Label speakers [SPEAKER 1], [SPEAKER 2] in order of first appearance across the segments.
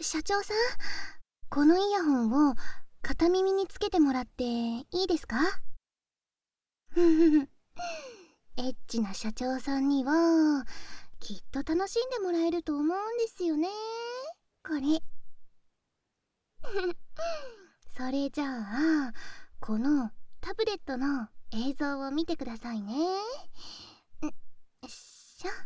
[SPEAKER 1] 社長さん、このイヤホンを片耳につけてもらっていいですか？ふふふ。エッチな社長さんにはきっと楽しんでもらえると思うんですよね、これ。それじゃあ、このタブレットの映像を見てくださいね。よっしょ。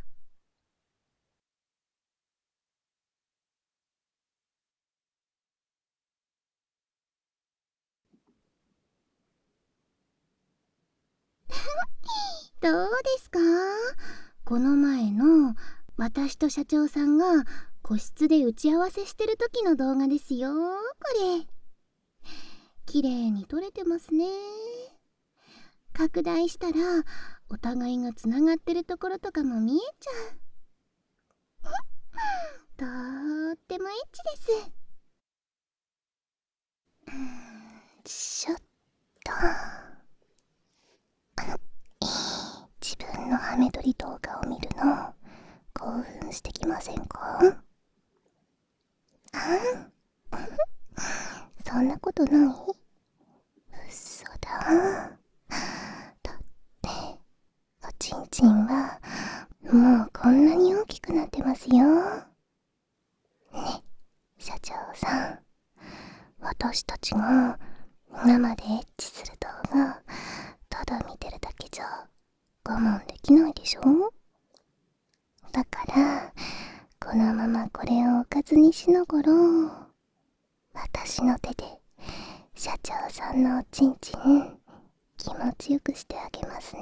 [SPEAKER 1] どうですか？この前の私と社長さんが個室で打ち合わせしてる時の動画ですよ、これ。綺麗に撮れてますね。拡大したらお互いがつながってるところとかも見えちゃう。とーってもエッチです。しょっと。自分のハメ撮り動画を見るの興奮してきませんか？そんなことない？嘘だ。だっておちんちんはもうこんなに大きくなってますよ。ね、社長さん、私たちが生でエッチする動画ただ見てるだけじゃ我慢できないでしょ？だからこのままこれをおかずにしながら私の手で社長さんのおちんちん気持ちよくしてあげますね。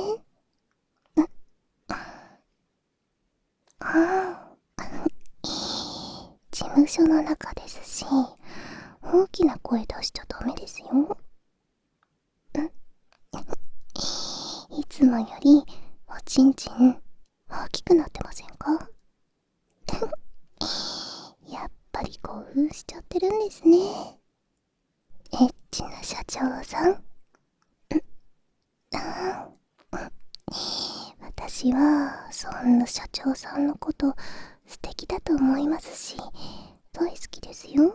[SPEAKER 1] 事務所の中ですし、大きな声出しちゃダメですよ。いつもよりおちんちん大きくなってませんか？やっぱり興奮しちゃってるんですね、エッチな社長さん。私はそんな社長さんのこと素敵だと思いますし、大好きですよ。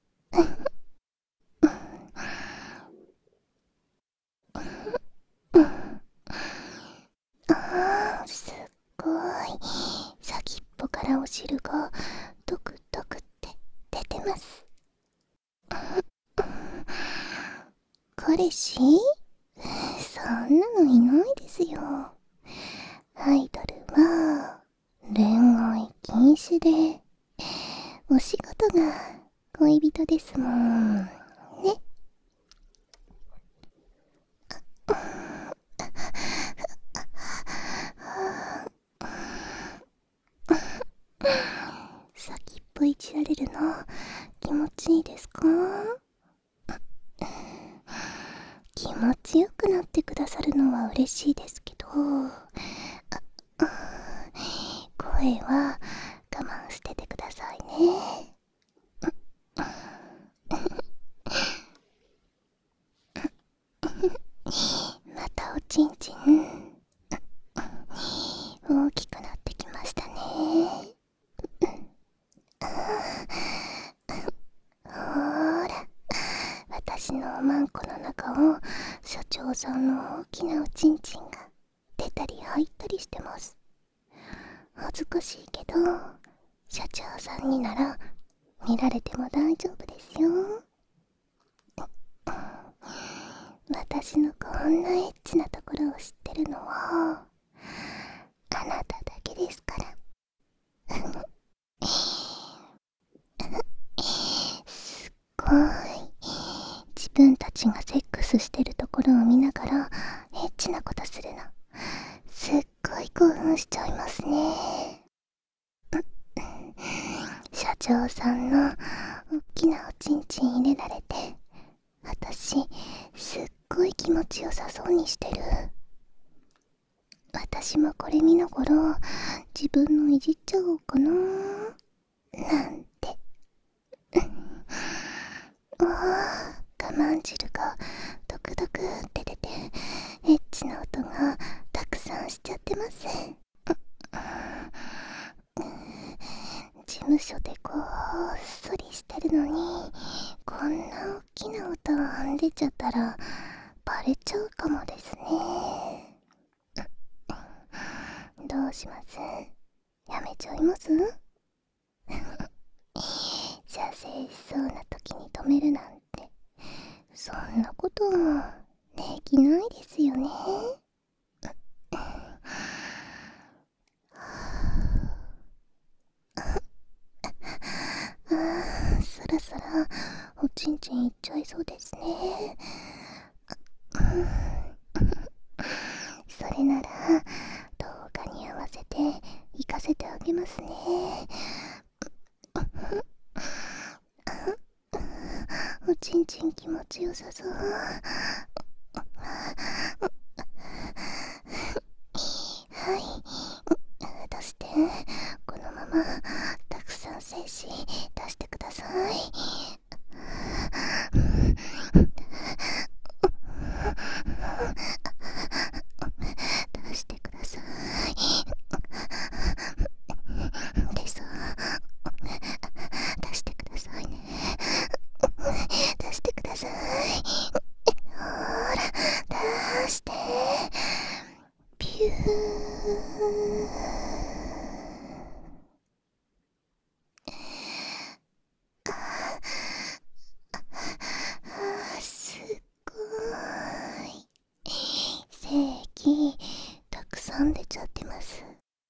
[SPEAKER 1] すっごい先っぽからお汁がドクドクって出てます。彼氏？そんなのいないですよ。アイドルは恋愛禁止で、お仕事が恋人ですもんね。先っぽいじられるの気持ちいいですか？気持ちよくなってくださるのは嬉しいですけど、声は我慢しててくださいね。またおちんちん大きくなってきましたね。ほーら、私のおまんこの中を社長さんの大きなおちんちんが出たり入ったりしてます。恥ずかしいけど社長さんになら見られても大丈夫ですよ。私のこんなエッチなところを知ってるのはあなただけですから。すっごい自分たちがセックスしてるところを見ながらエッチなことするのすっごい興奮しちゃいますね。社長さんの大きなおちんちん入れられて、私すっごい気持ちよさそうにしてる。私もこれ見ながら自分のいじっちゃおうかななんて。我慢汁がドクドクって出てエッチな音がたくさんしちゃってます。事務所で興そりしてるのにこんな大きな音出ちゃったらバレちゃうかもですね。どうします？やめちゃいます？射精しそうな時に止めるなんて、そんなことできないですよね。そろそろおちんちんいっちゃいそうですね。それなら動画に合わせて行かせてあげますね。おちんちん気持ちよさそう。はい、出して。このままたくさん精子出してください。出してください。でさ、出してくださいね。出してください。ほら、出して。ピュー。すごい。精液たくさん出ちゃってます。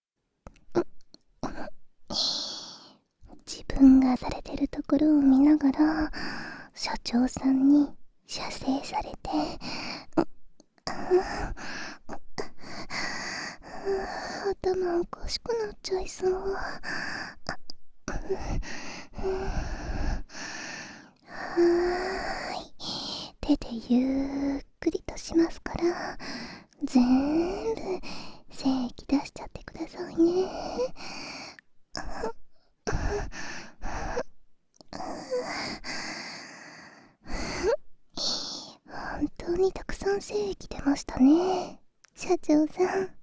[SPEAKER 1] 自分がされてるところを見ながら社長さんに射精されて、頭おかしくなっちゃいそう。はーい、手でゆっくりとしますから、全部精液出しちゃってくださいね。本当にたくさん精液出ましたね、社長さん。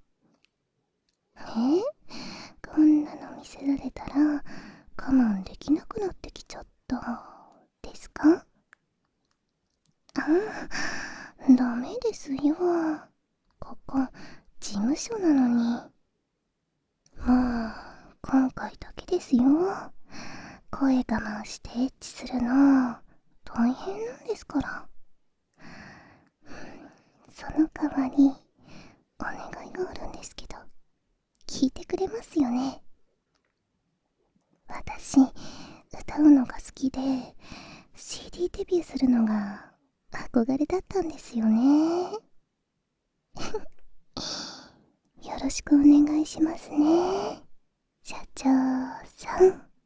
[SPEAKER 1] こんなの見せられたら我慢できなくなってきちゃったですか？ダメですよ。ここ事務所なのに。もう今回だけですよ。声我慢してエッチするの大変なんですから。その代わりお願いがあるんですけど、聞いてくれますよね？私歌うのが好きで CD デビューするのが憧れだったんですよね。よろしくお願いしますね、社長さん。